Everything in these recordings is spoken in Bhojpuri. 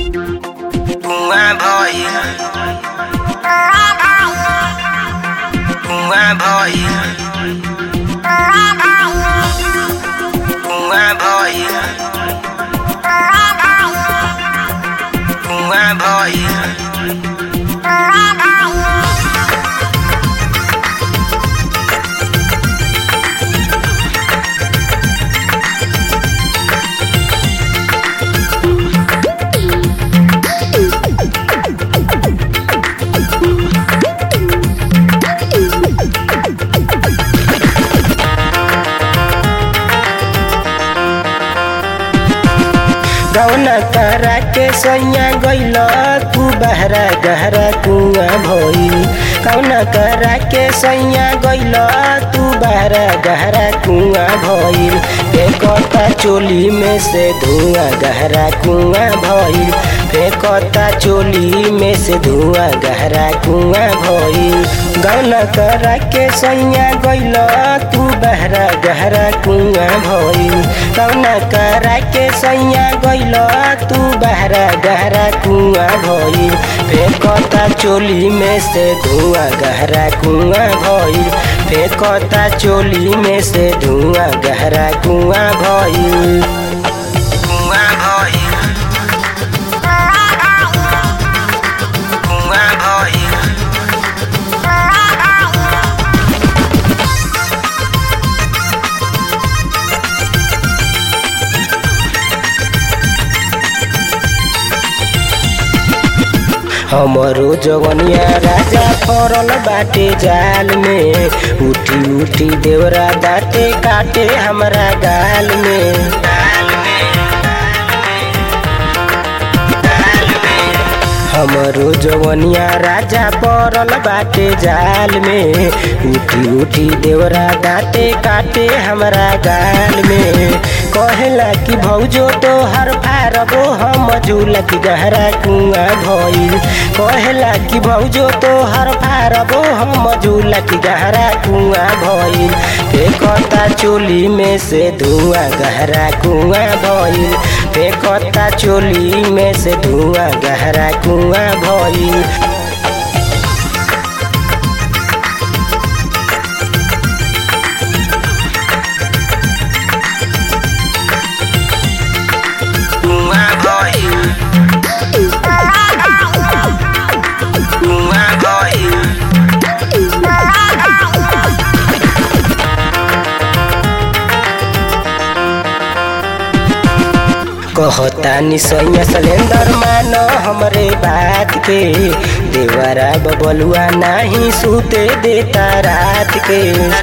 Kuah boy, kuah boy, kuah boy, kuah boy. गौना करा के सैया गइल तू बहरा गहरा कुआं भइल। गौना करा के सैया गइल तू बहरा गहरा कुआं भइल। फेंकता चोली में से धुआं गहरा कुआं भइल। फेंकता चोली में से धुआं गहरा कुआं भइल। गौना करा के सैया गइल तू बहरा गहरा कुआं भइल। गौना करा के सैया गइल तू बहरा गहरा कुआं भइल। फेंकता चोली में से धुआं गहरा कुआं भइल। फेंकता चोली में से धुआं गहरा कुआं भइल। कुआं भइल, कुआं भइल। हमरो जवनिया राजा फरल बाटे जाल में। उठी उठी देवरा दाँते काटे हमरा गाल में। हमरो जवनिया राजा पड़ल बाटे जाल में। उठी उठी देवरा दाँते काटे हमरा गाल में। कहेला कि भौजो तोहर फारबो हम झूला की गहरा कुआं भइल। कहेला कि भौजो तोहर फारबो हम झूला की गहरा कुआं भइल। फेंकता चोली में से धुआं गहरा कुआं भइल। फेंकता चोली में से धुआं गहरा कुआं भइल। कहता निसैया सिलेंडर मान हमरे बात के। देवरा बबलुआ नाही सूते देता रात के।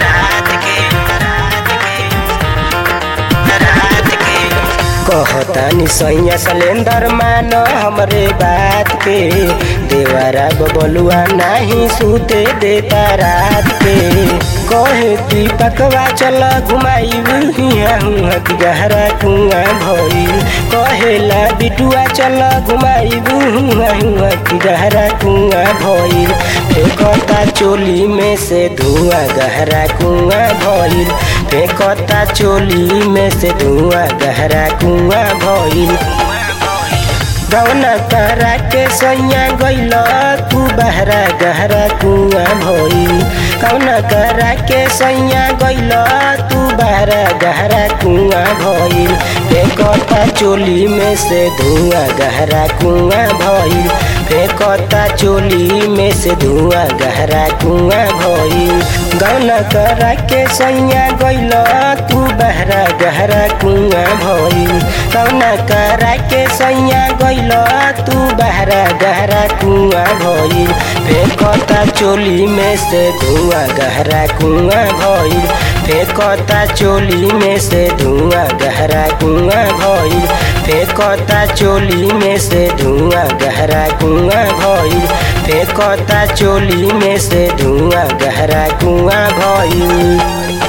कहता निसैया सिलेंडर मान हमरे बात के। देवरा बबलुआ नाही सूते देता रात के। कहे दीपकवा चल घुमाई गहरा कुआं भइल। कहेला बिटुआ चल घुमाई गहरा कुआं भइल। फेंकता चोली में से धुआं गहरा कुआं भइल। फेंकता चोली में से धुआं गहरा कुआं भइल। गौना करा के सैया गइल तू बहरा गहरा कुआं भइल। गौना करा के सैया गइल तू बहरा गहरा कुआं भइल। फेंकता चोली में से धुआं गहरा कुआं भइल। फेंकता चोली में से धुआं गहरा कुआं भइल। गौना करा के सैया गइल तू बहरा गहरा कुआं भइल। गौना करा के सैया गइल तू बहरा गहरा कुआं भइल। फेंकता चोली में से धुआं गहरा कुआं भइल। फेंकता चोली में से धुआं गहरा कुआं भइल। फेंकता चोली में से धुआं गहरा कुआं भइल। फेंकता चोली में से धुआं गहरा कुआं भइल।